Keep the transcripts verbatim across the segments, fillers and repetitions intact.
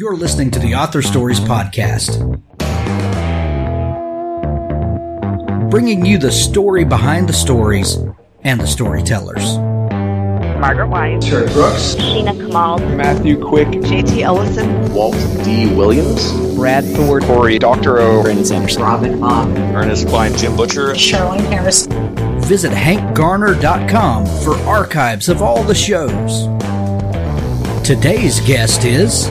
You're listening to the Author Stories Podcast, bringing you the story behind the stories and the storytellers. Margaret White, Terry Brooks, Sheena Kamal, Matthew Quick, J T Ellison, Walt D. Williams, Brad Thor, Corey, Doctor O, Brandon Sanderson, Robin Mom, Ernest Klein, Jim Butcher, Sherwin Harris. Visit hank garner dot com for archives of all the shows. Today's guest is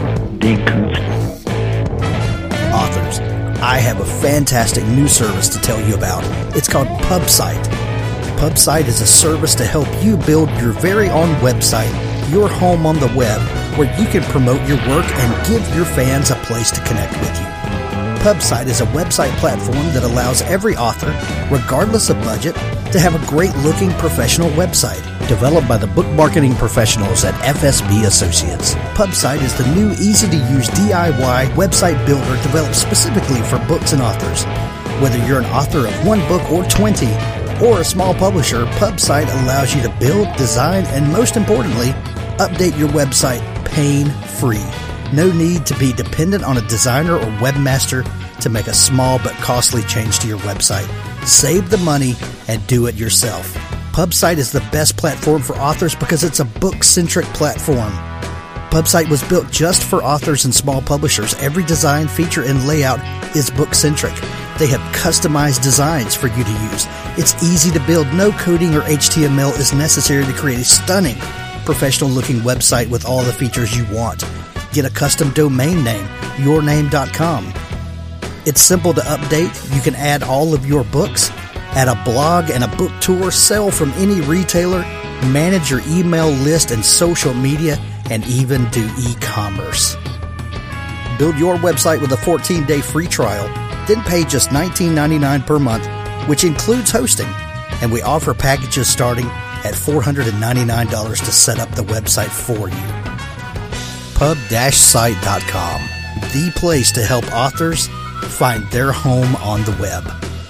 Authors. I have a fantastic new service to tell you about. It's called PubSite. PubSite is a service to help you build your very own website, your home on the web, where you can promote your work and give your fans a place to connect with you. PubSite is a website platform that allows every author, regardless of budget, to have a great-looking professional website. Developed by the book marketing professionals at F S B Associates. PubSite is the new, easy-to-use D I Y website builder developed specifically for books and authors. Whether you're an author of one book or twenty, or a small publisher, PubSite allows you to build, design, and most importantly, update your website pain-free. No need to be dependent on a designer or webmaster to make a small but costly change to your website. Save the money and do it yourself. PubSite is the best platform for authors because it's a book-centric platform. PubSite was built just for authors and small publishers. Every design, feature, and layout is book-centric. They have customized designs for you to use. It's easy to build. No coding or H T M L is necessary to create a stunning, professional-looking website with all the features you want. Get a custom domain name, your name dot com. It's simple to update. You can add all of your books, add a blog and a book tour, sell from any retailer, manage your email list and social media, and even do e-commerce. Build your website with a fourteen-day free trial, then pay just nineteen ninety-nine per month, which includes hosting. And we offer packages starting at four hundred ninety-nine dollars to set up the website for you. pub dash site dot com, the place to help authors find their home on the web.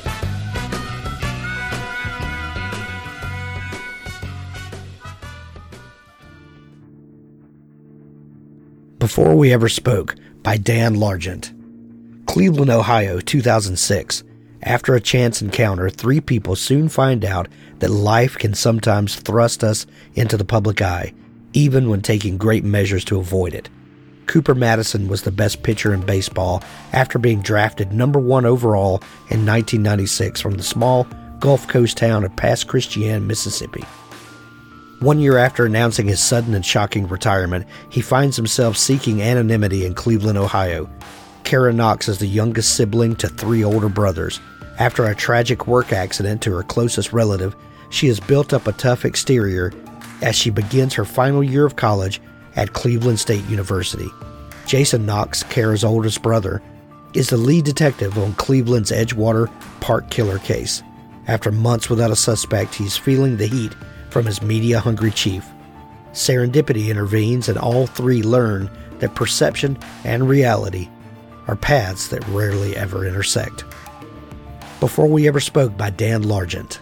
Before We Ever Spoke by Dan Largent. Cleveland, Ohio, two thousand six. After a chance encounter, three people soon find out that life can sometimes thrust us into the public eye, even when taking great measures to avoid it. Cooper Madison was the best pitcher in baseball after being drafted number one overall in nineteen ninety-six from the small Gulf Coast town of Pass Christian, Mississippi. One year after announcing his sudden and shocking retirement, he finds himself seeking anonymity in Cleveland, Ohio. Kara Knox is the youngest sibling to three older brothers. After a tragic work accident to her closest relative, she has built up a tough exterior as she begins her final year of college at Cleveland State University. Jason Knox, Kara's oldest brother, is the lead detective on Cleveland's Edgewater Park killer case. After months without a suspect, he's feeling the heat from his media-hungry chief. Serendipity intervenes, and all three learn that perception and reality are paths that rarely ever intersect. Before We Ever Spoke by Dan Largent.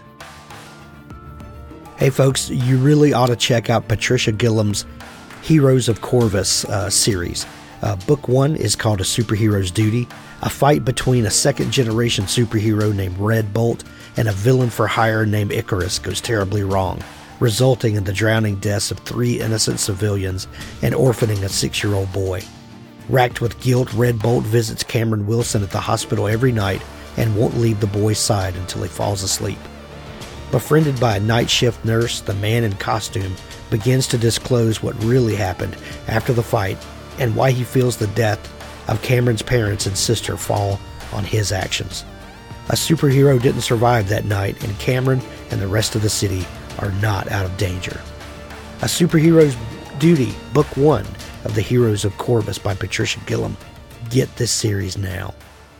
Hey folks, you really ought to check out Patricia Gillam's Heroes of Corvus uh, series. Uh, book one is called A Superhero's Duty. A fight between a second-generation superhero named Red Bolt and a villain for hire named Icarus goes terribly wrong, resulting in the drowning deaths of three innocent civilians and orphaning a six-year-old boy. Racked with guilt, Red Bolt visits Cameron Wilson at the hospital every night and won't leave the boy's side until he falls asleep. Befriended by a night shift nurse, the man in costume begins to disclose what really happened after the fight and why he feels the death of Cameron's parents and sister fall on his actions. A superhero didn't survive that night, and Cameron and the rest of the city are not out of danger. A Superhero's Duty, Book one of the Heroes of Corvus by Patricia Gillam. Get this series now.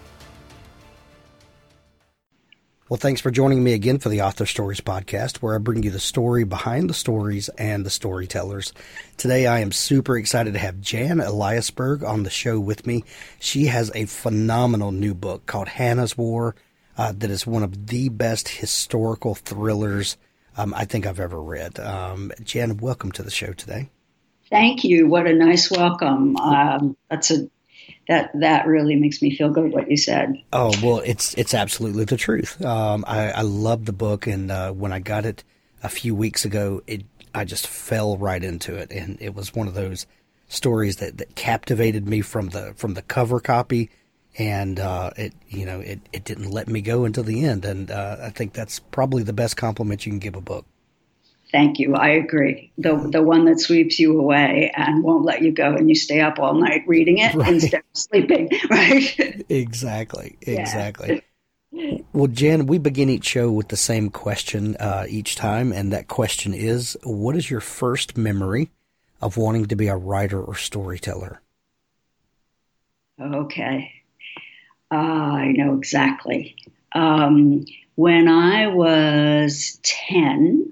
Well, thanks for joining me again for the Author Stories Podcast, where I bring you the story behind the stories and the storytellers. Today, I am super excited to have Jan Eliasberg on the show with me. She has a phenomenal new book called Hannah's War uh, that is one of the best historical thrillers um, I think I've ever read. Um, Jan, welcome to the show today. Thank you. What a nice welcome. Um, that's a that that really makes me feel good. What you said. Oh well, it's it's absolutely the truth. Um, I, I love the book, and uh, when I got it a few weeks ago, it I just fell right into it, and it was one of those stories that, that captivated me from the from the cover copy, and uh, it you know it, it didn't let me go until the end, and uh, I think that's probably the best compliment you can give a book. Thank you. I agree. The the one that sweeps you away and won't let you go, and you stay up all night reading it right. instead of sleeping. Right? Exactly. Exactly. Yeah. Well, Jan, we begin each show with the same question uh, each time, and that question is, what is your first memory of wanting to be a writer or storyteller? Okay. Uh, I know exactly. Um, when I was ten,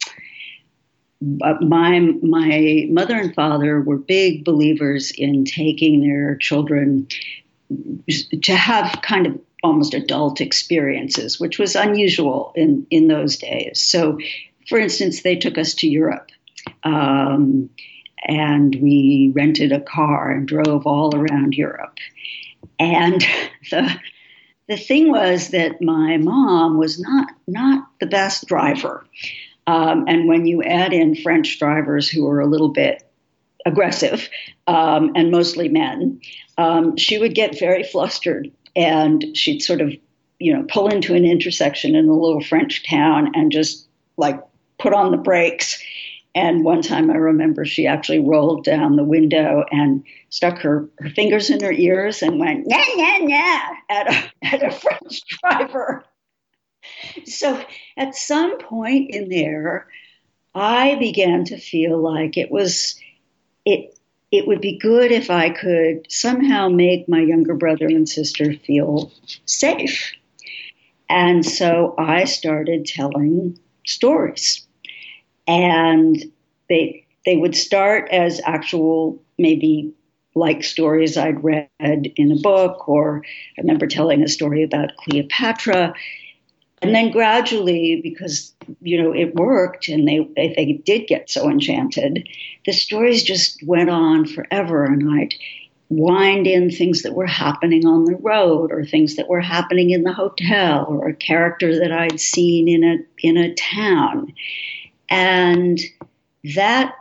my my mother and father were big believers in taking their children to have kind of almost adult experiences, which was unusual in, in those days. So, for instance, they took us to Europe, um, and we rented a car and drove all around Europe. And the the thing was that my mom was not not the best driver. Um, and when you add in French drivers who are a little bit aggressive, um, and mostly men, um, she would get very flustered, and she'd sort of, you know, pull into an intersection in a little French town and just like put on the brakes. And one time I remember she actually rolled down the window and stuck her, her fingers in her ears and went, nah, nah, nah, at a, at a French driver. So at some point in there, I began to feel like it was, it, it would be good if I could somehow make my younger brother and sister feel safe. And so I started telling stories. And they they would start as actual, maybe like stories I'd read in a book, or I remember telling a story about Cleopatra. And then gradually, because, you know, it worked and they, they, they did get so enchanted, the stories just went on forever. And I'd wind in things that were happening on the road, or things that were happening in the hotel, or a character that I'd seen in a in a town. And that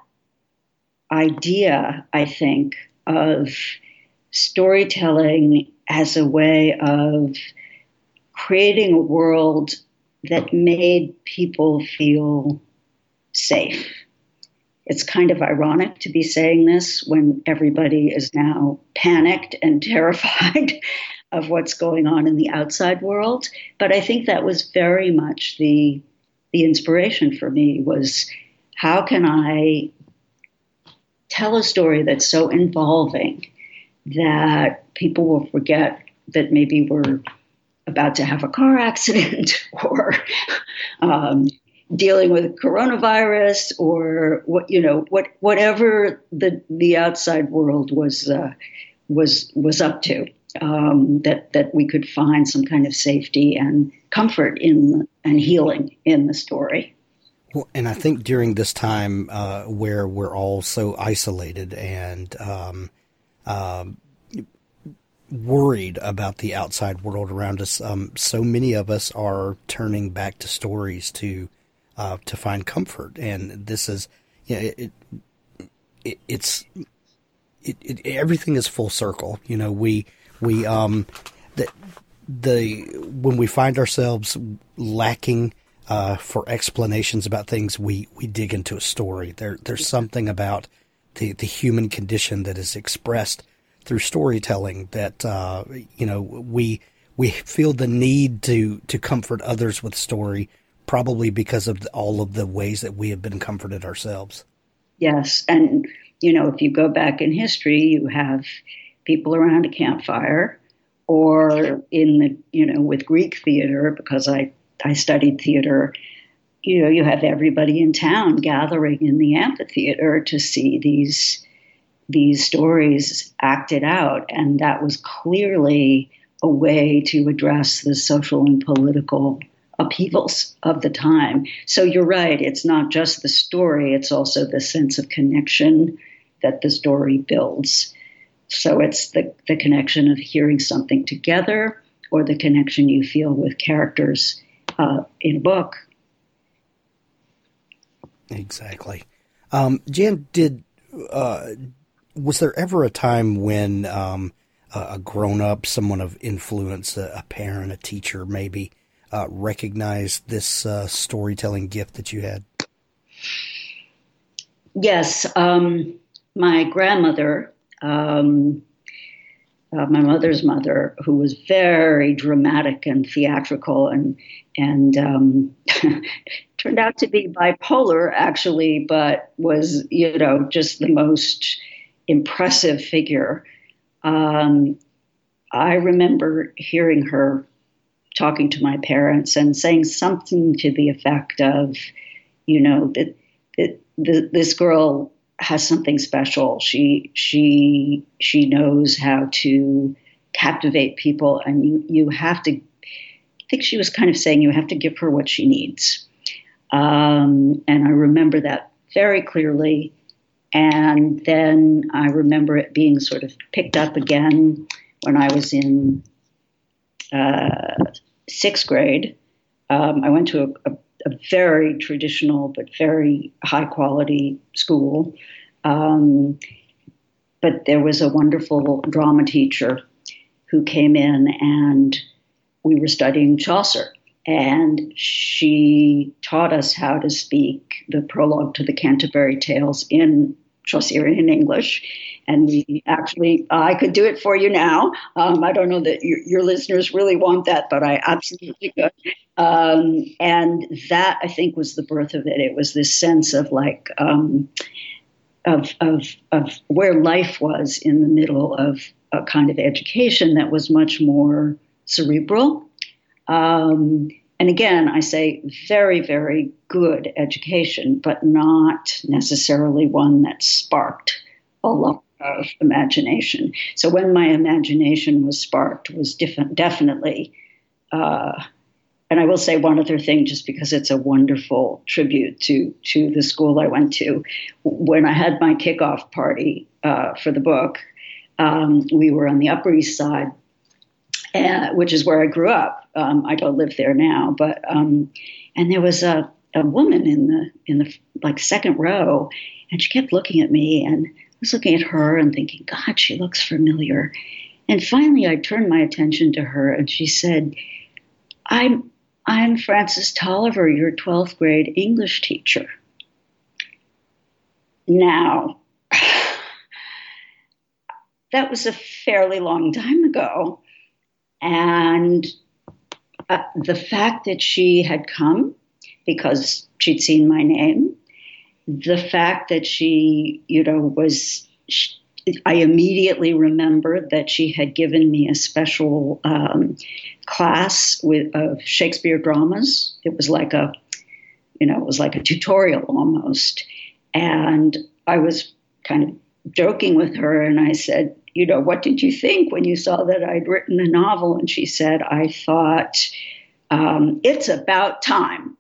idea, I think, of storytelling as a way of creating a world that made people feel safe. It's kind of ironic to be saying this when everybody is now panicked and terrified of what's going on in the outside world. But I think that was very much the the inspiration for me, was how can I tell a story that's so involving that people will forget that maybe we're about to have a car accident, or um, dealing with coronavirus, or what, you know, what whatever the the outside world was uh, was was up to. Um, that that we could find some kind of safety and comfort in and healing in the story. Well, and I think during this time uh, where we're all so isolated and um, um, worried about the outside world around us, um, so many of us are turning back to stories to uh, to find comfort. And this is, you know, it, it it's it, it, everything is full circle. You know, we. We um the the when we find ourselves lacking uh, for explanations about things, we, we dig into a story. There there's something about the, the human condition that is expressed through storytelling that uh, you know we we feel the need to to comfort others with story, probably because of the, all of the ways that we have been comforted ourselves. Yes, and you know, if you go back in history, you have people around a campfire, or in the, you know, with Greek theater, because I, I studied theater, you know, you have everybody in town gathering in the amphitheater to see these, these stories acted out. And that was clearly a way to address the social and political upheavals of the time. So you're right. It's not just the story. It's also the sense of connection that the story builds. So it's the, the connection of hearing something together or the connection you feel with characters uh, in a book. Exactly. Um, Jan, did uh, was there ever a time when um, a grown-up, someone of influence, a, a parent, a teacher maybe, uh, recognized this uh, storytelling gift that you had? Yes. Um, my grandmother, um, uh, my mother's mother, who was very dramatic and theatrical and, and um, turned out to be bipolar, actually, but was, you know, just the most impressive figure. Um, I remember hearing her talking to my parents and saying something to the effect of, you know, that, that, that this girl has something special. She she she knows how to captivate people, and you you have to. I think she was kind of saying you have to give her what she needs. Um, and I remember that very clearly. And then I remember it being sort of picked up again when I was in uh, sixth grade. Um, I went to a, a, a very traditional but very high quality school. Um, but there was a wonderful drama teacher who came in, and we were studying Chaucer. And she taught us how to speak the prologue to the Canterbury Tales in Chaucerian English. And we actually, I could do it for you now. Um, I don't know that your, your listeners really want that, but I absolutely could. Um, and that, I think, was the birth of it. It was this sense of like, um, of, of, of where life was in the middle of a kind of education that was much more cerebral. Um, and again, I say very, very good education, but not necessarily one that sparked a lot of imagination. So when my imagination was sparked was diff- definitely, uh, and I will say one other thing, just because it's a wonderful tribute to, to the school I went to. When I had my kickoff party uh, for the book, um, we were on the Upper East Side, Uh, which is where I grew up. Um, I don't live there now, but um, and there was a, a woman in the in the like second row, and she kept looking at me, and I was looking at her and thinking, God, she looks familiar. And finally, I turned my attention to her, and she said, "I'm I'm Frances Tolliver, your twelfth grade English teacher." Now, that was a fairly long time ago. And uh, the fact that she had come because she'd seen my name, the fact that she, you know, was, she, I immediately remembered that she had given me a special um, class with of Shakespeare dramas. It was like a, you know, it was like a tutorial almost. And I was kind of joking with her, and I said, you know, what did you think when you saw that I'd written a novel? And she said, I thought, um, it's about time.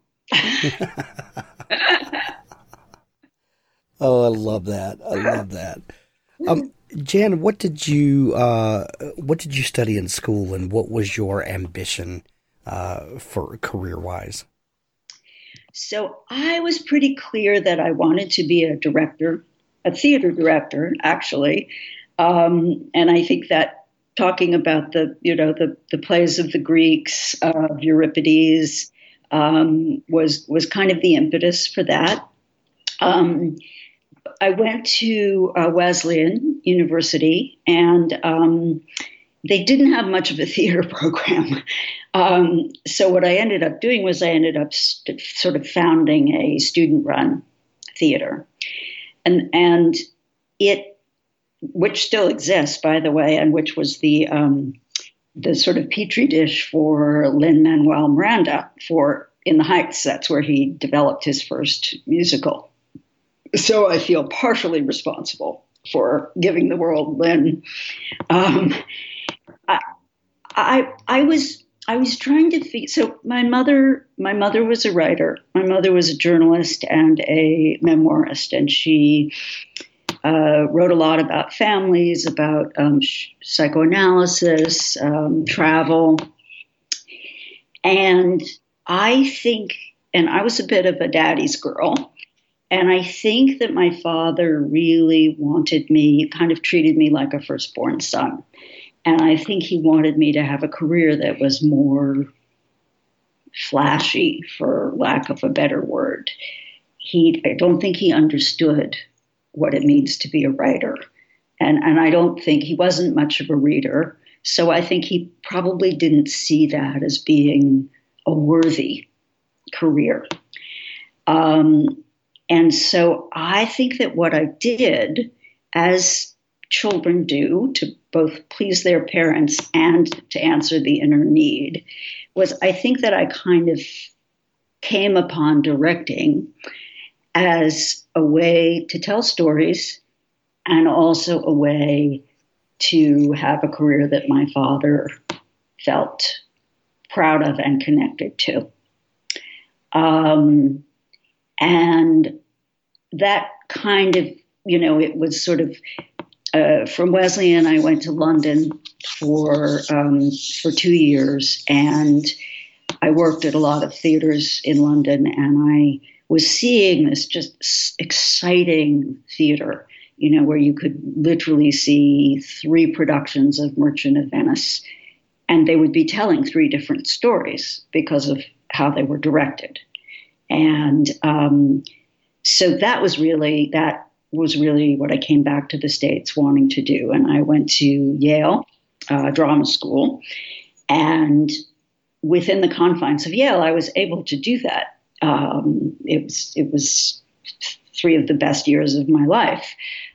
Oh, I love that. I love that. Um, Jan, what did you uh, what did you study in school, and what was your ambition uh, for career-wise? So I was pretty clear that I wanted to be a director, a theater director, actually. Um, and I think that talking about the, you know, the, the plays of the Greeks, uh, of Euripides, um, was was kind of the impetus for that. Um, I went to uh, Wesleyan University, and um, they didn't have much of a theater program. Um, so what I ended up doing was I ended up st- sort of founding a student-run theater, and and it. which still exists, by the way, and which was the um, the sort of petri dish for Lin-Manuel Miranda for In the Heights. That's where he developed his first musical. So I feel partially responsible for giving the world Lin. Um, I, I I was I was trying to figure. So my mother my mother was a writer. My mother was a journalist and a memoirist, and she. uh, wrote a lot about families, about um, sh- psychoanalysis, um, travel. And I think, and I was a bit of a daddy's girl, and I think that my father really wanted me, kind of treated me like a firstborn son. And I think he wanted me to have a career that was more flashy, for lack of a better word. He, I don't think he understood what it means to be a writer. And, and I don't think he wasn't much of a reader. So I think he probably didn't see that as being a worthy career. Um, and so I think that what I did, as children do, to both please their parents and to answer the inner need, was I think that I kind of came upon directing as a way to tell stories and also a way to have a career that my father felt proud of and connected to. Um, and that kind of, you know, it was sort of Uh, from Wesleyan, I went to London for um, for two years, and I worked at a lot of theaters in London, and I was seeing this just exciting theater, you know, where you could literally see three productions of Merchant of Venice, and they would be telling three different stories because of how they were directed. And um, so that was really that. was really what I came back to the States wanting to do. And I went to Yale uh, Drama School. And within the confines of Yale, I was able to do that. Um, it was, it was three of the best years of my life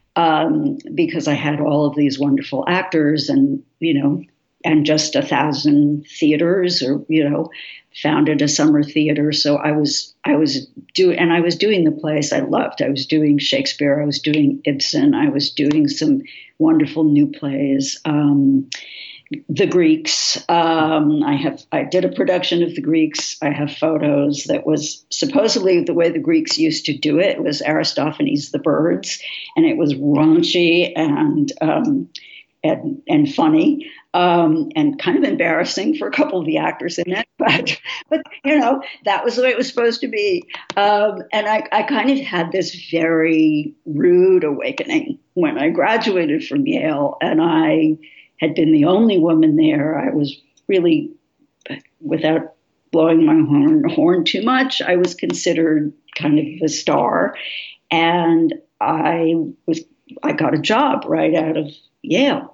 um, because I had all of these wonderful actors and, you know, and just a thousand theaters, or, you know, founded a summer theater. So I was, I was doing, and I was doing the plays I loved. I was doing Shakespeare. I was doing Ibsen. I was doing some wonderful new plays. Um, the Greeks. Um, I have, I did a production of the Greeks. I have photos that was supposedly the way the Greeks used to do it. It was Aristophanes' The Birds, and it was raunchy and, um, and, and funny. Um, and kind of embarrassing for a couple of the actors in it, but, but you know, that was the way it was supposed to be. Um, and I, I kind of had this very rude awakening when I graduated from Yale, and I had been the only woman there. I was really, without blowing my horn, horn too much, I was considered kind of a star, and I was I got a job right out of Yale.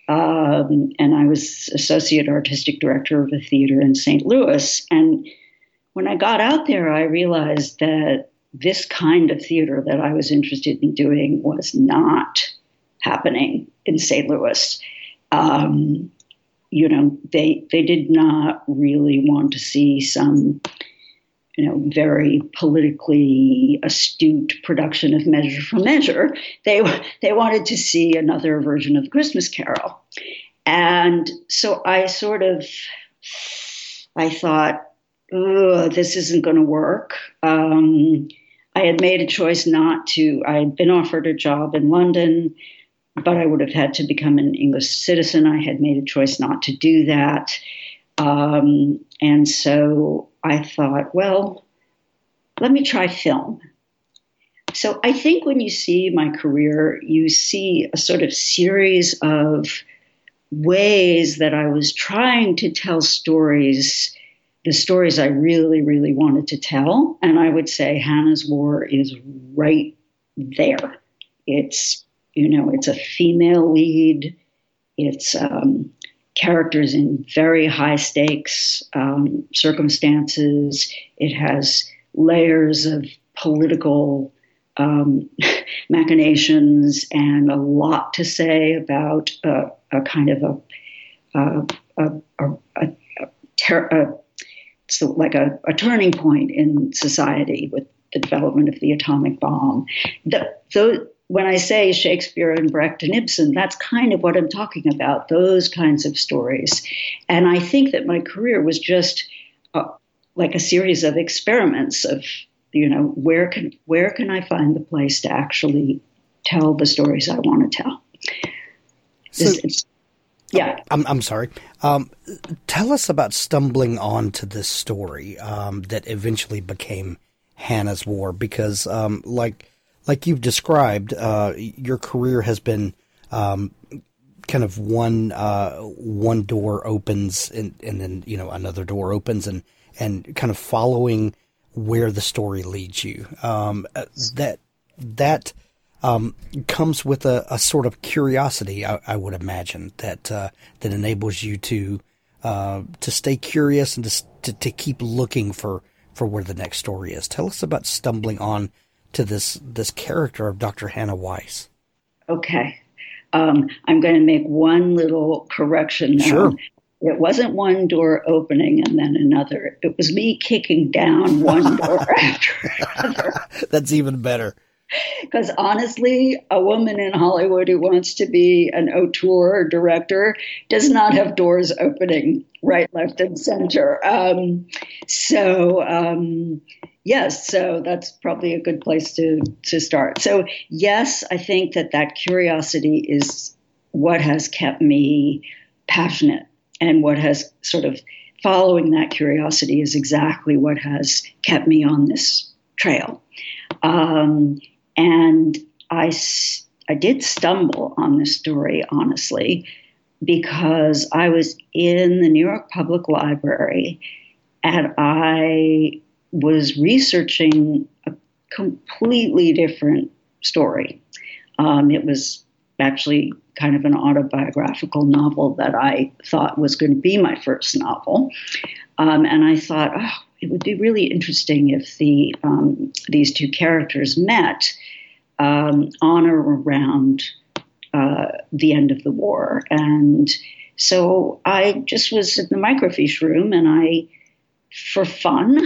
Um, and I was associate artistic director of a theater in Saint Louis. And when I got out there, I realized that this kind of theater that I was interested in doing was not happening in Saint Louis. Um, you know, they they did not really want to see some, you know, very politically astute production of Measure for Measure. They they wanted to see another version of Christmas Carol. And so I sort of, I thought, oh, this isn't going to work. Um, I had made a choice not to, I had been offered a job in London, but I would have had to become an English citizen. I had made a choice not to do that. Um, and so I thought, well, let me try film. So I think when you see my career, you see a sort of series of ways that I was trying to tell stories, the stories I really, really wanted to tell. And I would say Hannah's War is right there. It's, you know, it's a female lead. It's um, characters in very high stakes um, circumstances. It has layers of political um, machinations and a lot to say about uh, a kind of a, uh, a, a, a, a, ter- a it's like a, a turning point in society with the development of the atomic bomb. The, the, when I say Shakespeare and Brecht and Ibsen, that's kind of what I'm talking about, those kinds of stories. And I think that my career was just uh, like a series of experiments of, you know, where can where can I find the place to actually tell the stories I want to tell. So, It's- it's- yeah. I'm I'm sorry. Um, tell us about stumbling onto this story um, that eventually became Hannah's War, because um, like like you've described, uh, your career has been um, kind of one uh, one door opens and, and then you know another door opens and and kind of following where the story leads you. Um, that that. Um, comes with a, a sort of curiosity, I, I would imagine, that uh, that enables you to uh, to stay curious and to, to to keep looking for, for where the next story is. Tell us about stumbling on to this this character of Doctor Hannah Weiss. Okay. Um, I'm going to make one little correction now. Sure. It wasn't one door opening and then another. It was me kicking down one door after another. That's even better. Because honestly, a woman in Hollywood who wants to be an auteur director does not have doors opening right, left, and center. Um, so, um, yes, so that's probably a good place to, to start. So, yes, I think that that curiosity is what has kept me passionate, and what has sort of following that curiosity is exactly what has kept me on this trail. Um, And I, I did stumble on this story, honestly, because I was in the New York Public Library and I was researching a completely different story. Um, it was actually kind of an autobiographical novel that I thought was going to be my first novel. Um, and I thought, oh, it would be really interesting if the um, these two characters met um, on or around uh, the end of the war. And so I just was in the microfiche room, and I, for fun,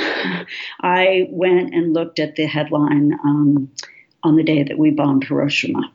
I went and looked at the headline um, on the day that we bombed Hiroshima.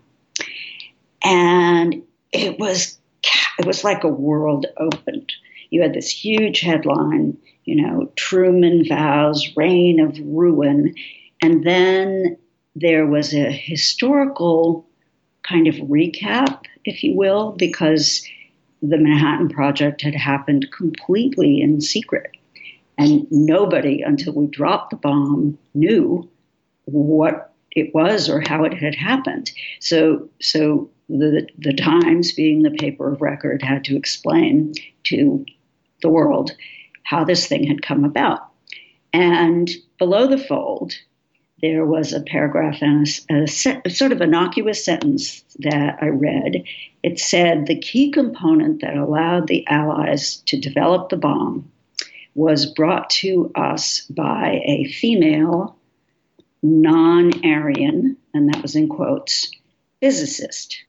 And it was it was like a world opened. You had this huge headline, you know, Truman vows reign of ruin. And then there was a historical kind of recap, if you will, because the Manhattan Project had happened completely in secret. And nobody, until we dropped the bomb, knew what it was or how it had happened. So, so the the Times, being the paper of record, had to explain to the world how this thing had come about. And below the fold, there was a paragraph and a, a, se- a sort of innocuous sentence that I read. It said, the key component that allowed the Allies to develop the bomb was brought to us by a female, non-Aryan, and that was in quotes, physicist.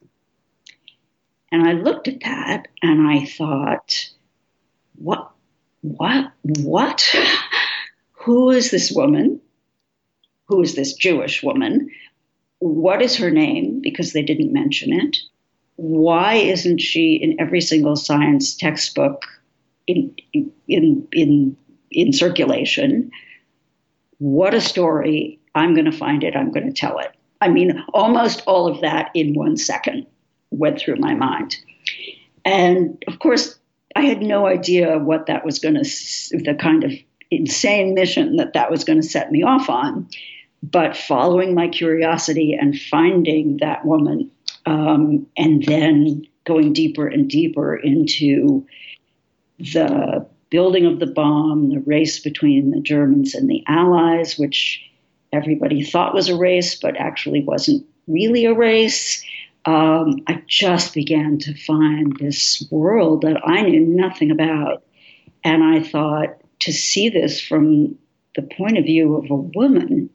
And I looked at that and I thought, what, what, what? Who is this woman? Who is this Jewish woman? What is her name? Because they didn't mention it. Why isn't she in every single science textbook in in in in circulation? What a story. I'm going to find it. I'm going to tell it. I mean, almost all of that in one second went through my mind. And of course, I had no idea what that was going to, the kind of insane mission that that was going to set me off on. But following my curiosity and finding that woman, um, and then going deeper and deeper into the building of the bomb, the race between the Germans and the Allies, which everybody thought was a race, but actually wasn't really a race. Um, I just began to find this world that I knew nothing about. And I thought, to see this from the point of view of a woman,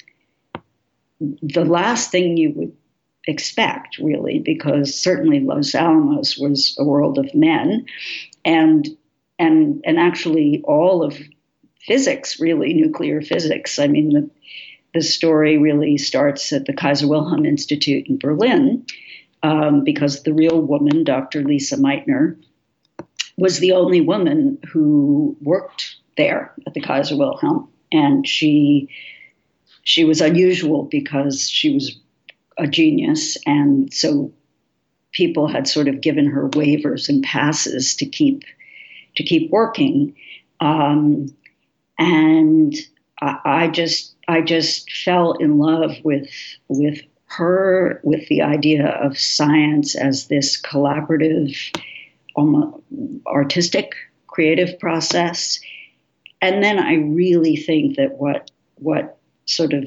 the last thing you would expect, really, because certainly Los Alamos was a world of men, and and and actually all of physics, really, nuclear physics. I mean, the, the story really starts at the Kaiser Wilhelm Institute in Berlin, um, because the real woman, Doctor Lisa Meitner, was the only woman who worked there at the Kaiser Wilhelm, and she she was unusual because she was a genius, and so people had sort of given her waivers and passes to keep to keep working, um, and I, I just I just fell in love with with her, with the idea of science as this collaborative, almost artistic, creative process. And then I really think that what what sort of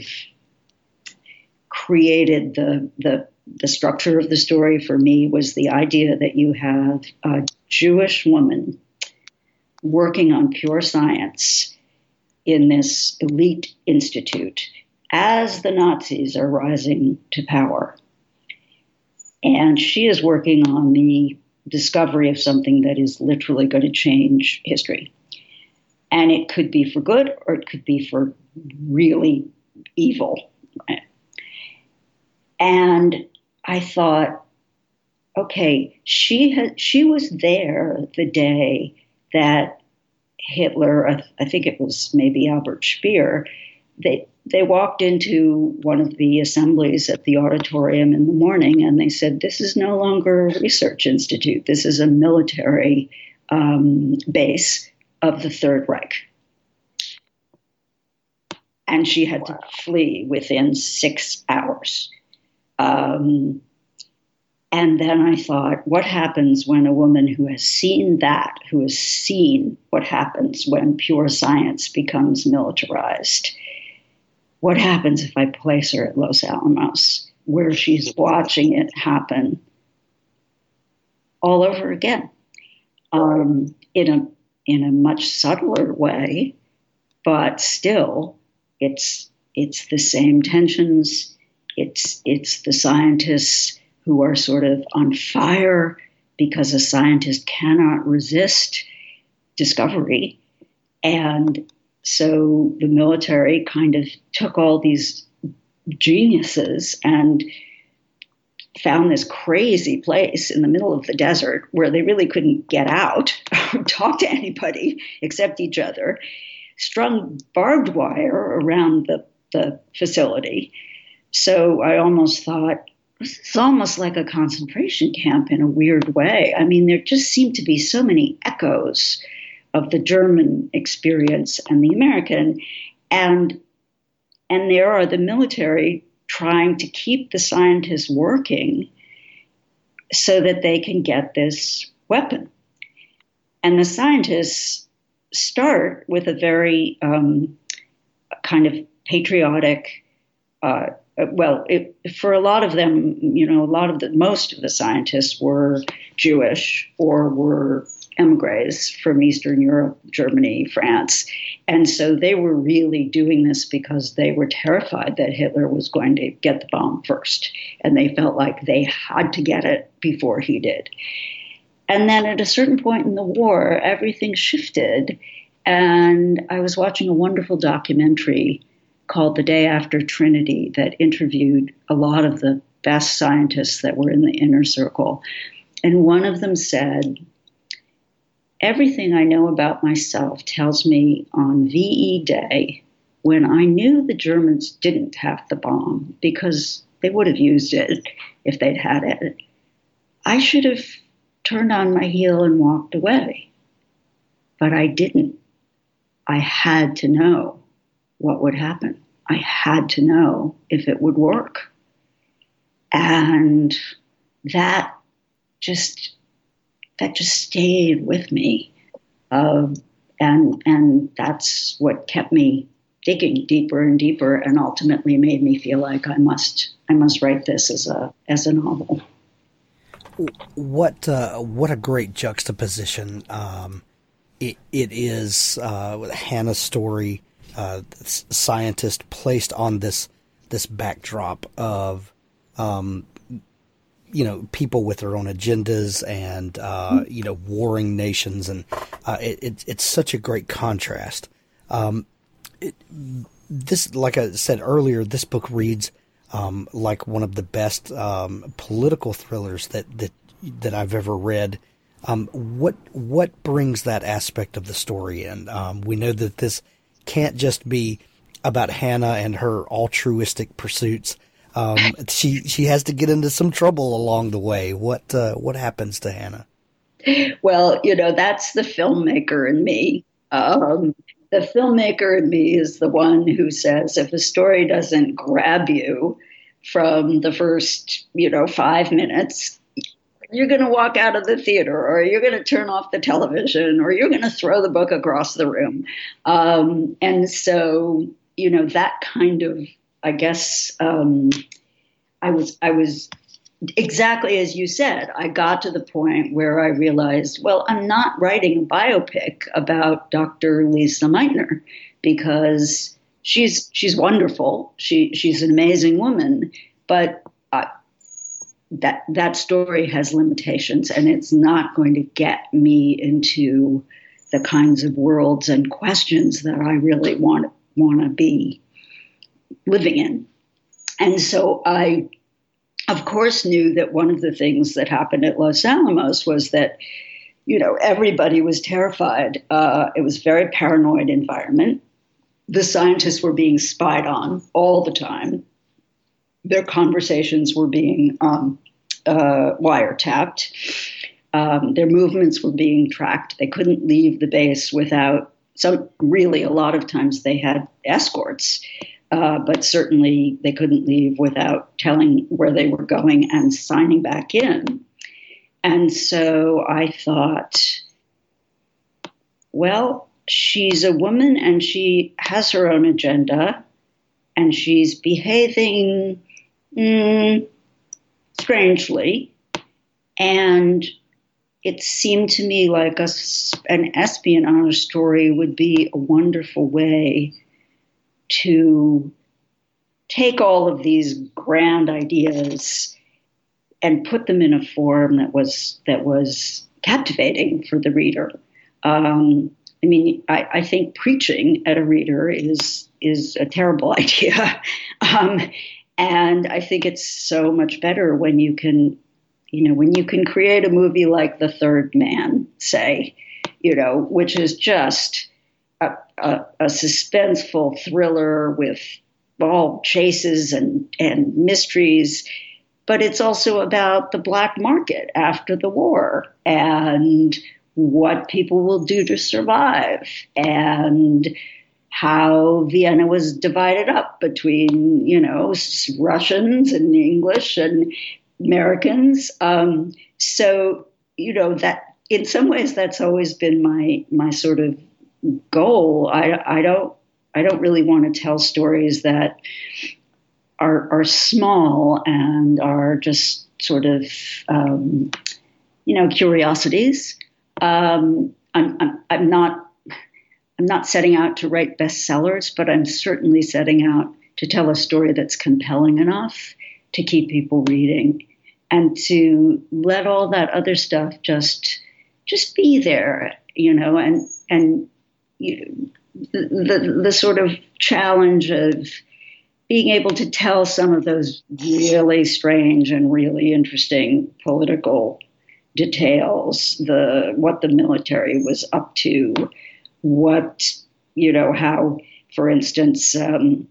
created the the the structure of the story for me was the idea that you have a Jewish woman working on pure science in this elite institute as the Nazis are rising to power. And she is working on the discovery of something that is literally going to change history. And it could be for good or it could be for really evil. And I thought, okay, she had, she was there the day that Hitler, I, I think it was maybe Albert Speer, they they walked into one of the assemblies at the auditorium in the morning and they said, this is no longer a research institute. This is a military um, base of the Third Reich. And she had wow. to flee within six hours. Um, and then I thought, what happens when a woman who has seen that, who has seen what happens when pure science becomes militarized, what happens if I place her at Los Alamos, where she's watching it happen all over again, um, in a in a much subtler way, but still, it's it's the same tensions. It's it's the scientists who are sort of on fire because a scientist cannot resist discovery. And so the military kind of took all these geniuses and found this crazy place in the middle of the desert where they really couldn't get out or talk to anybody except each other, strung barbed wire around the, the facility. So I almost thought, this is almost like a concentration camp in a weird way. I mean, there just seemed to be so many echoes of the German experience and the American. And, and there are the military trying to keep the scientists working so that they can get this weapon. And the scientists start with a very um, kind of patriotic, uh, well, it, for a lot of them, you know, a lot of the, most of the scientists were Jewish or were emigres from Eastern Europe, Germany, France. And so they were really doing this because they were terrified that Hitler was going to get the bomb first. And they felt like they had to get it before he did. And then at a certain point in the war, everything shifted. And I was watching a wonderful documentary called The Day After Trinity that interviewed a lot of the best scientists that were in the inner circle. And one of them said, everything I know about myself tells me on V E Day, when I knew the Germans didn't have the bomb because they would have used it if they'd had it, I should have turned on my heel and walked away. But I didn't. I had to know what would happen. I had to know if it would work. And that just that just stayed with me. Uh, and and that's what kept me digging deeper and deeper and ultimately made me feel like I must I must write this as a as a novel. What uh, what a great juxtaposition um, it, it is uh, with Hannah's story, uh, scientist placed on this this backdrop of um, you know, people with their own agendas and uh, you know, warring nations, and uh, it, it, it's such a great contrast. Um, it, this, like I said earlier, this book reads um, like one of the best um, political thrillers that that that I've ever read. Um, what what brings that aspect of the story in? Um, we know that this can't just be about Hannah and her altruistic pursuits. Um, she she has to get into some trouble along the way. What uh, what happens to Hannah? Well, you know, that's the filmmaker in me. Um, the filmmaker in me is the one who says if a story doesn't grab you from the first, you know, five minutes, you're going to walk out of the theater, or you're going to turn off the television, or you're going to throw the book across the room. Um, and so, you know, that kind of, I guess, um, I was, I was exactly as you said. I got to the point where I realized, well, I'm not writing a biopic about Doctor Lisa Meitner, because she's she's wonderful. She she's an amazing woman, but uh, that that story has limitations, and it's not going to get me into the kinds of worlds and questions that I really want want to be living in. And so I, of course, knew that one of the things that happened at Los Alamos was that, you know, everybody was terrified. Uh, it was a very paranoid environment. The scientists were being spied on all the time. Their conversations were being um, uh, wiretapped. Um, their movements were being tracked. They couldn't leave the base without some, really a lot of times they had escorts. Uh, but certainly they couldn't leave without telling where they were going and signing back in. And so I thought, well, she's a woman and she has her own agenda, and she's behaving mm, strangely. And it seemed to me like a, an espionage story would be a wonderful way to take all of these grand ideas and put them in a form that was that was captivating for the reader. Um, I mean, I, I think preaching at a reader is is a terrible idea, um, and I think it's so much better when you can, you know, when you can create a movie like The Third Man, say, you know, which is just A, a, a suspenseful thriller with all chases and, and mysteries, but it's also about the black market after the war and what people will do to survive and how Vienna was divided up between, you know, Russians and English and Americans. Um, so, you know, that in some ways that's always been my my sort of goal. I, I don't I don't really want to tell stories that are are small and are just sort of um, you know, curiosities. Um, I'm, I'm I'm not I'm not setting out to write bestsellers, but I'm certainly setting out to tell a story that's compelling enough to keep people reading, and to let all that other stuff just just be there, you know, and and You, the, the the sort of challenge of being able to tell some of those really strange and really interesting political details, the what the military was up to, what, you know, how, for instance, um,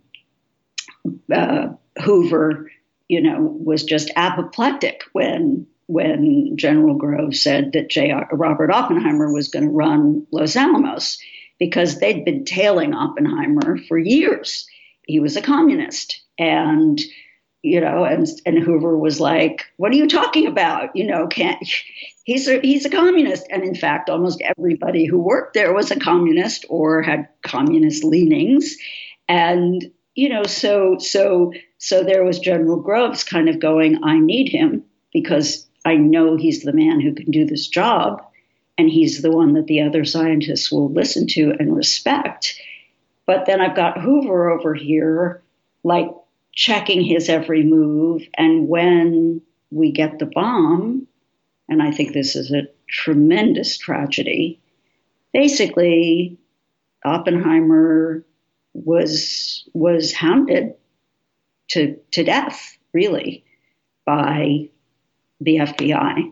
uh, Hoover, you know, was just apoplectic when when General Groves said that J. Robert Oppenheimer was going to run Los Alamos, because they'd been tailing Oppenheimer for years. He was a communist. And, you know, and, and Hoover was like, what are you talking about? You know, can't, he's a, he's a communist. And in fact, almost everybody who worked there was a communist or had communist leanings. And, you know, so, so, so there was General Groves kind of going, I need him because I know he's the man who can do this job. And he's the one that the other scientists will listen to and respect. But then I've got Hoover over here, like checking his every move. And when we get the bomb, and I think this is a tremendous tragedy, basically Oppenheimer was was hounded to to death, really, by the F B I.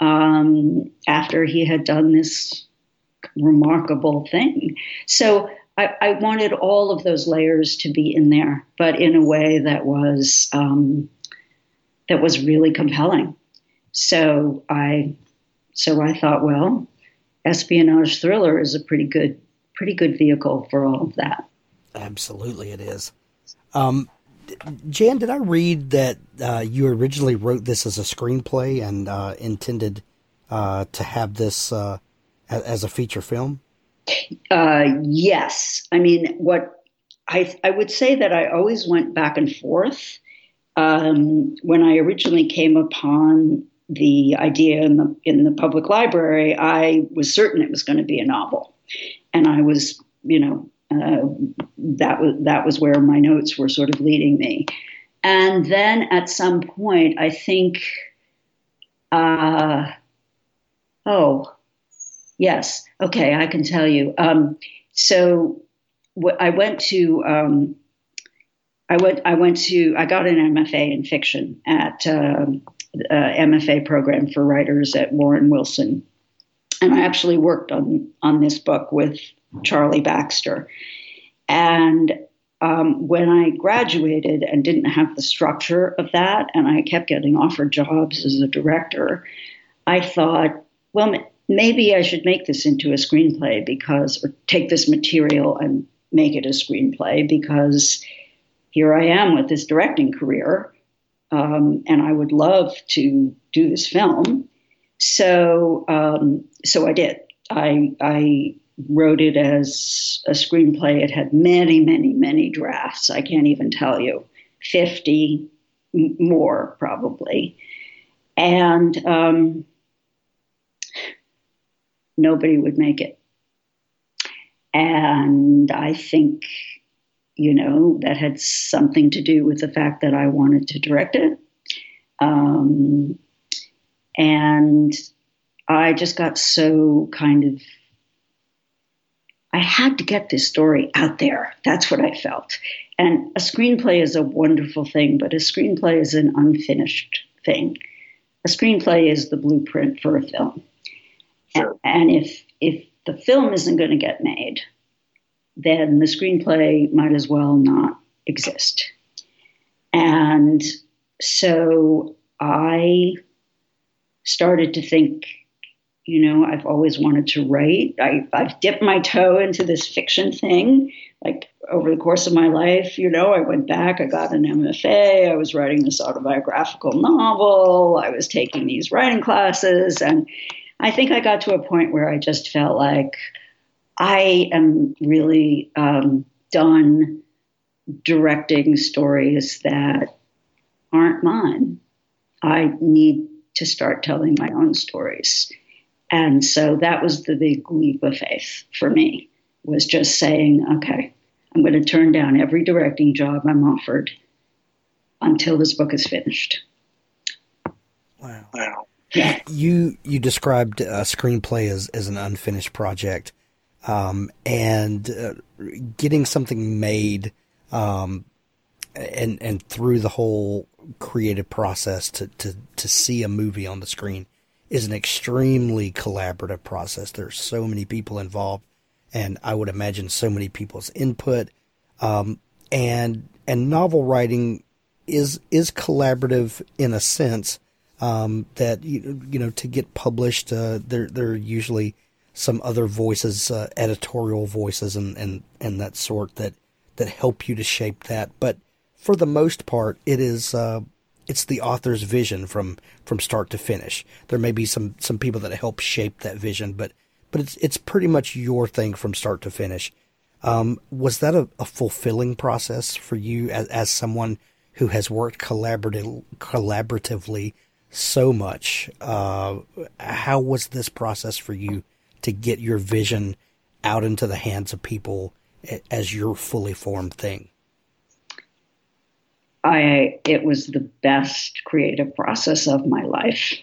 Um, after he had done this remarkable thing. So I, I wanted all of those layers to be in there, but in a way that was um, that was really compelling. So I so I thought, well, espionage thriller is a pretty good pretty good vehicle for all of that. Absolutely, it is. Um, Jan, did I read that uh, you originally wrote this as a screenplay and uh, intended uh, to have this uh, as a feature film? Uh, yes. I mean, what I, I would say that I always went back and forth. Um, when I originally came upon the idea in the in the public library, I was certain it was going to be a novel, and I was, you know, uh, that was that was where my notes were sort of leading me. And then at some point, I think, uh, oh. Yes. Okay. I can tell you. Um, so w- I went to, um, I went, I went to, I got an M F A in fiction at uh, uh, M F A program for writers at Warren Wilson. And I actually worked on, on this book with Charlie Baxter. And um, when I graduated and didn't have the structure of that, and I kept getting offered jobs as a director, I thought, well, maybe I should make this into a screenplay because, or take this material and make it a screenplay because here I am with this directing career, um, and I would love to do this film. So, um, so I did. I, I wrote it as a screenplay. It had many, many, many drafts. I can't even tell you, fifty m- more probably, and. Um, Nobody would make it. And I think, you know, that had something to do with the fact that I wanted to direct it. Um, and I just got so kind of, I had to get this story out there. That's what I felt. And a screenplay is a wonderful thing, but a screenplay is an unfinished thing. A screenplay is the blueprint for a film. Sure. And if if the film isn't going to get made, then the screenplay might as well not exist. And so I started to think, you know, I've always wanted to write. I, I've dipped my toe into this fiction thing. Like over the course of my life, you know, I went back, I got an M F A, I was writing this autobiographical novel, I was taking these writing classes, and I think I got to a point where I just felt like I am really um, done directing stories that aren't mine. I need to start telling my own stories. And so that was the big leap of faith for me, was just saying, okay, I'm going to turn down every directing job I'm offered until this book is finished. Wow. Wow. Yeah. You you described a screenplay as, as an unfinished project, um, and uh, getting something made, um, and and through the whole creative process to, to, to see a movie on the screen is an extremely collaborative process. There's so many people involved, and I would imagine so many people's input, um, and and novel writing is is collaborative in a sense. Um, that, you, you know, to get published, uh, there, there are usually some other voices, uh, editorial voices and, and, and that sort that, that help you to shape that. But for the most part, it is, uh, it's the author's vision from, from start to finish. There may be some, some people that help shape that vision, but, but it's, it's pretty much your thing from start to finish. Um, was that a, a fulfilling process for you as, as someone who has worked collaborative, collaboratively so much? Uh, how was this process for you to get your vision out into the hands of people as your fully formed thing? I, it was the best creative process of my life.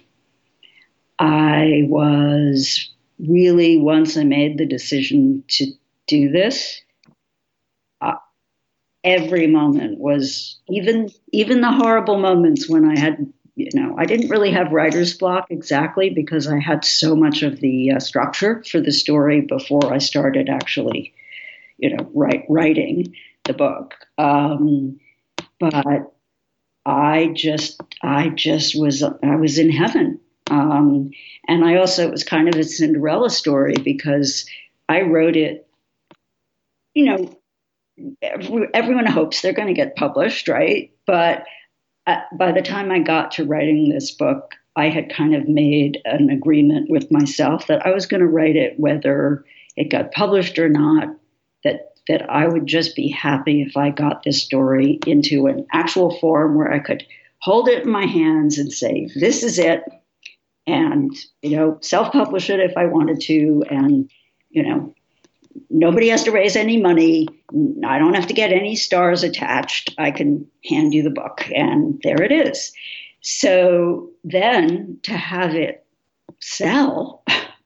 I was really, once I made the decision to do this, uh, every moment was, even, even the horrible moments when I had, you know, I didn't really have writer's block exactly because I had so much of the uh, structure for the story before I started actually, you know, write, writing the book. Um, but I just, I just was, I was in heaven. Um, and I also, it was kind of a Cinderella story because I wrote it, you know, every, everyone hopes they're going to get published, right? But uh, by the time I got to writing this book, I had kind of made an agreement with myself that I was going to write it whether it got published or not, that that I would just be happy if I got this story into an actual form where I could hold it in my hands and say, this is it. And, you know, self-publish it if I wanted to. And, you know, nobody has to raise any money. I don't have to get any stars attached. I can hand you the book and there it is. So then to have it sell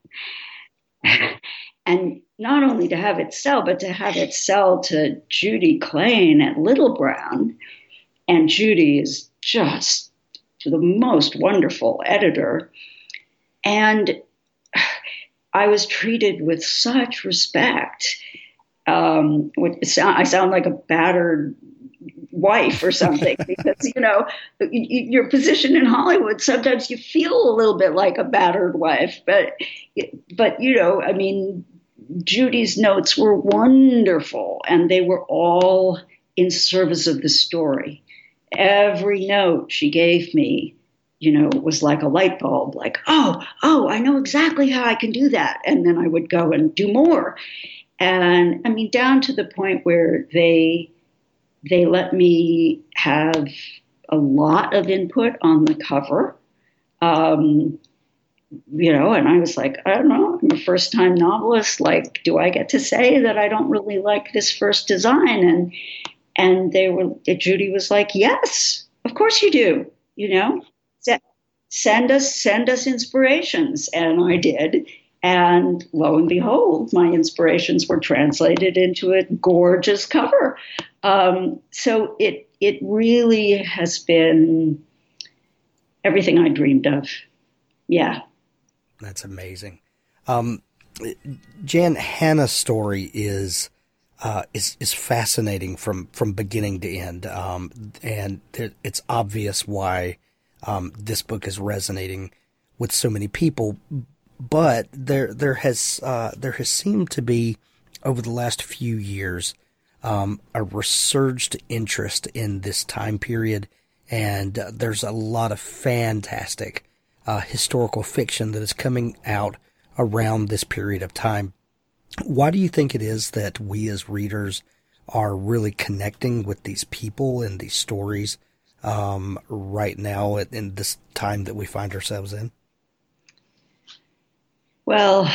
and not only to have it sell, but to have it sell to Judy Klain at Little Brown. And Judy is just the most wonderful editor. And I was treated with such respect. Um, I sound like a battered wife or something because, you know, your position in Hollywood, sometimes you feel a little bit like a battered wife. But, but you know, I mean, Judy's notes were wonderful, and they were all in service of the story. Every note she gave me, you know, was like a light bulb, like, oh, oh, I know exactly how I can do that. And then I would go and do more. And I mean, down to the point where they they let me have a lot of input on the cover. Um, You know, and I was like, I don't know, I'm a first time novelist. Like, do I get to say that I don't really like this first design? And, and they were, Judy was like, yes, of course you do. You know, send us, send us inspirations. And I did. And lo and behold, my inspirations were translated into a gorgeous cover. Um, so it, it really has been everything I dreamed of. Yeah. That's amazing. Um, Jan, Hannah's story is uh, is is fascinating from, from beginning to end, um, and it's obvious why um, this book is resonating with so many people. But there there has uh, there has seemed to be over the last few years um, a resurged interest in this time period, and uh, there's a lot of fantastic Uh, historical fiction that is coming out around this period of time. Why do you think it is that we as readers are really connecting with these people and these stories um, right now in this time that we find ourselves in? Well,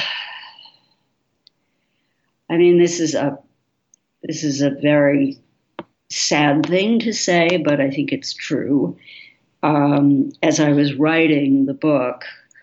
I mean, this is a this is a very sad thing to say, but I think it's true. Um, as I was writing the book,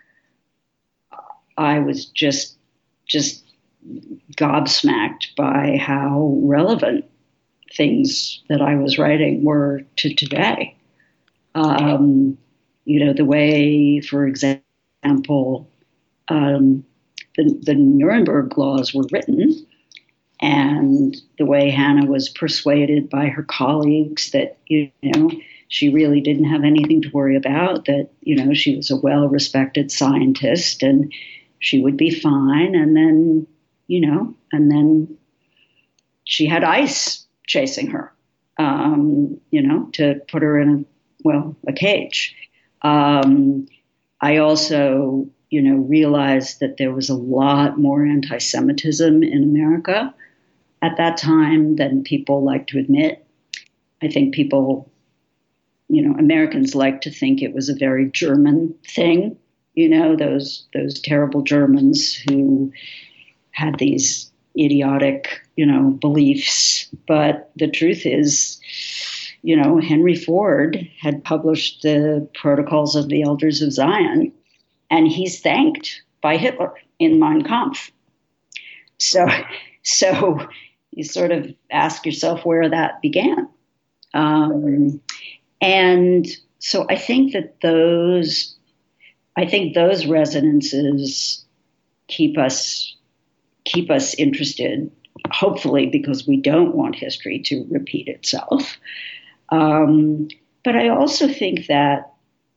I was just just gobsmacked by how relevant things that I was writing were to today. Um, you know, the way, for example, um, the, the Nuremberg laws were written, and the way Hannah was persuaded by her colleagues that, you know, she really didn't have anything to worry about, that, you know, she was a well-respected scientist and she would be fine. And then, you know, and then she had ice chasing her, um, you know, to put her in a, well, a cage. Um, I also, you know, realized that there was a lot more anti-Semitism in America at that time than people like to admit. I think people... You know, Americans like to think it was a very German thing, you know, those those terrible Germans who had these idiotic, you know, beliefs. But the truth is, you know, Henry Ford had published the Protocols of the Elders of Zion, and he's thanked by Hitler in Mein Kampf. So, so you sort of ask yourself where that began. Um, And so I think that those, I think those resonances keep us, keep us interested. hopefully because we don't want history to repeat itself. Um, but I also think that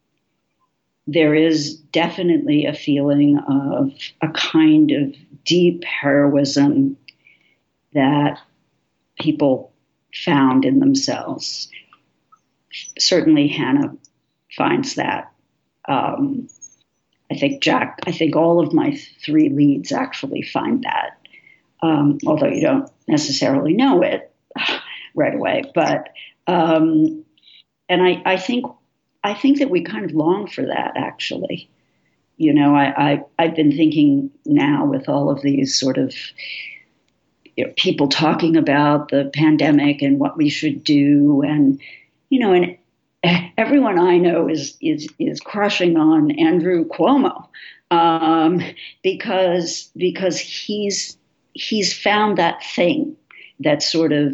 there is definitely a feeling of a kind of deep heroism that people found in themselves. Certainly Hannah finds that. Um, I think Jack, I think all of my three leads actually find that, um, although you don't necessarily know it right away. But, um, and I, I think, I think that we kind of long for that, actually. You know, I, I, I've been thinking now with all of these sort of, you know, people talking about the pandemic and what we should do, and, you know, and everyone I know is is is crushing on Andrew Cuomo um, because because he's he's found that thing that sort of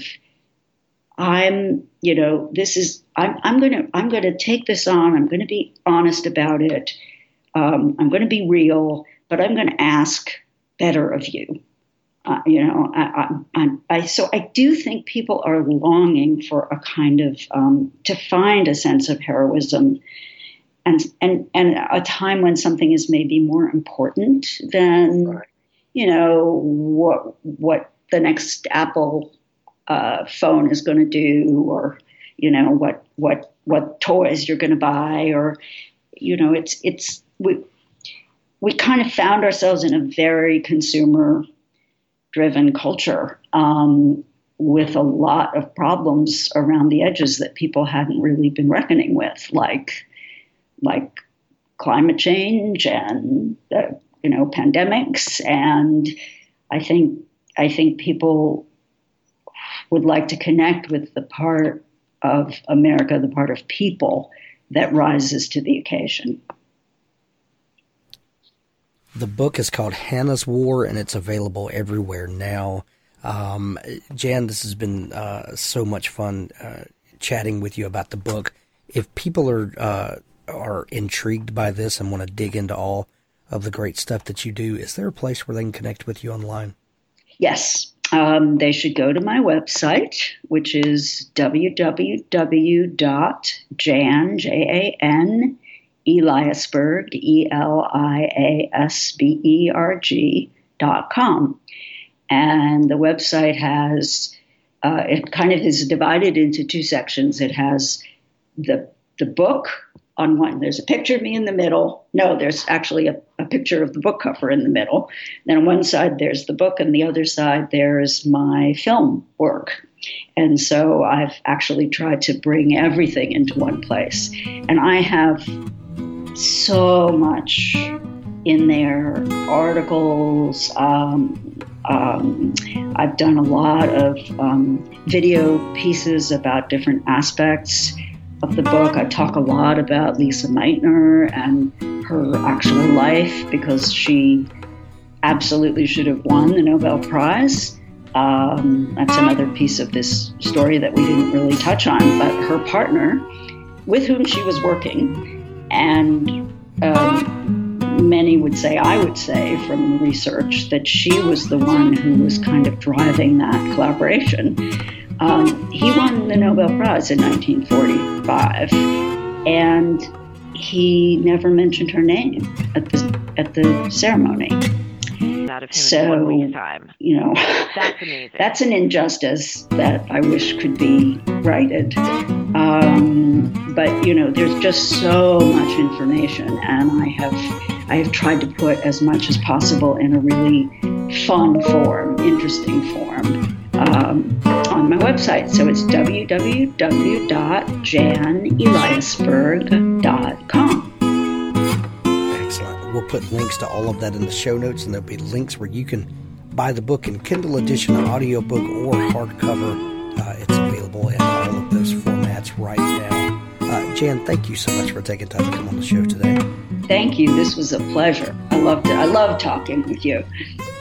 I'm you know this is I'm I'm gonna I'm gonna take this on. I'm gonna be honest about it. Um, I'm gonna be real, but I'm gonna ask better of you. Uh, you know, I, I, I, so I do think people are longing for a kind of, um, to find a sense of heroism and, and, and a time when something is maybe more important than, right. you know, what, what the next Apple uh, phone is going to do, or, you know, what, what, what toys you're going to buy, or, you know, it's, it's, we, we kind of found ourselves in a very consumer driven culture um, with a lot of problems around the edges that people hadn't really been reckoning with, like like climate change and uh, you know pandemics. And I think I think people would like to connect with the part of America, the part of people that rises to the occasion. The book is called Hannah's War, and it's available everywhere now. Um, Jan, this has been uh, so much fun uh, chatting with you about the book. If people are uh, are intrigued by this and want to dig into all of the great stuff that you do, is there a place where they can connect with you online? Yes. Um, they should go to my website, which is w w w dot jan, J A N, Eliasberg, E L I A S B E R G dot com. And the website has, uh, it kind of is divided into two sections. It has the the book on one. There's a picture of me in the middle. No, there's actually a, a picture of the book cover in the middle. Then on one side, there's the book, and the other side, there's my film work. And so I've actually tried to bring everything into one place. And I have so much in there, articles. Um, um, I've done a lot of um, video pieces about different aspects of the book. I talk a lot about Lisa Meitner and her actual life, because she absolutely should have won the Nobel Prize. Um, that's another piece of this story that we didn't really touch on, but her partner, with whom she was working, and um, many would say, I would say from the research, that she was the one who was kind of driving that collaboration. Um, he won the Nobel Prize in nineteen forty-five, and he never mentioned her name at the at the ceremony. Out of him so, in one week's time. You know, that's amazing. That's an injustice that I wish could be righted. Um, but you know, there's just so much information, and I have I have tried to put as much as possible in a really fun form, interesting form, um, on my website. So it's w w w dot jan eliasberg dot com. Excellent. We'll put links to all of that in the show notes, and there'll be links where you can buy the book in Kindle edition, audiobook, or hardcover. Uh, it's available in all of those formats right now. Uh, Jan, thank you so much for taking time to come on the show today. Thank you. This was a pleasure. I loved it. I love talking with you.